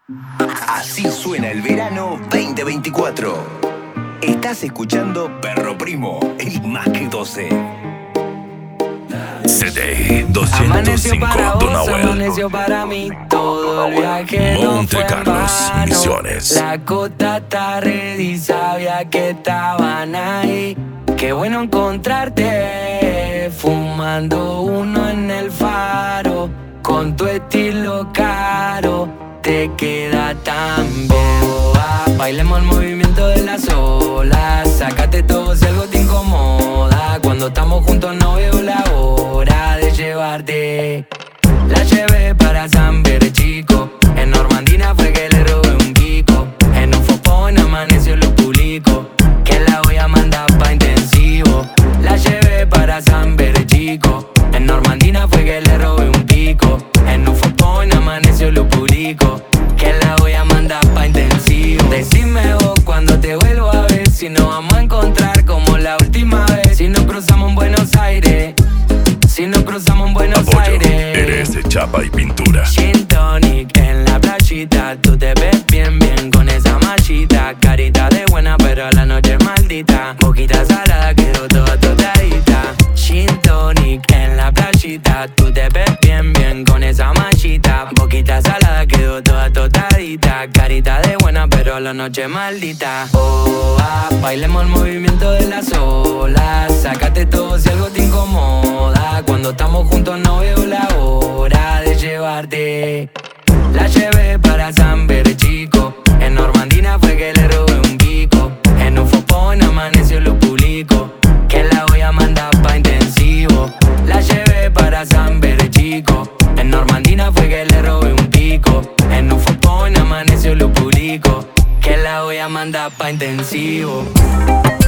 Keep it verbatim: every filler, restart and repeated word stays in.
Así suena el verano veinte veinticuatro. Estás escuchando Perro Primo, el más que doce. C D doscientos cinco Donauel. Amaneció para mí todo el viaje. Monte No fue Carlos, en vano. Misiones. La costa está ready, sabía que estaban ahí. Qué bueno encontrarte, fumando uno en el faro. Con tu estilo caro, te queda tan boa. Bailemos el movimiento de las olas. Sácate todo si algo te incomoda. Cuando estamos juntos no veo la hora de llevarte. La llevé para San Chico. En Normandina fue que le robé un Kiko. En un fopón amaneció lo publico. Que la voy a mandar pa' intensivo. La llevé para San Chico. En Normandina fue que le robé un Kiko. En un fopón amaneció lo publico. Que la voy a mandar pa' intensivo. Decime vos cuando te vuelvo a ver. Si nos vamos a encontrar como la última vez. Si nos cruzamos en Buenos Aires. Si nos cruzamos en Buenos Apoyo, Aires. eres de chapa y pintura. Gin tonic en la playita. Tú te ves bien, bien con esa machita. Carita de buena pero la noche es maldita. Boquita salada quedó toda tostadita. Gin tonic en la playita. Tú te ves bien, bien con esa machita. Boquita salada quedó toda tostadita. Carita de buena pero la noche es maldita. Oh, ah, bailemos el movimiento de las olas. Sácate todo si algo te incomoda. Cuando estamos juntos no veo la hora de llevarte. La llevé para San Chico. En Normandina fue que le robé un Kiko. En un fopón amaneció lo publico. Que la voy a mandar pa' intensivo. La llevé para San Chico. En Normandina fue que le robé un Kiko. En un fopón amaneció lo publico. Que la voy a mandar pa' intensivo.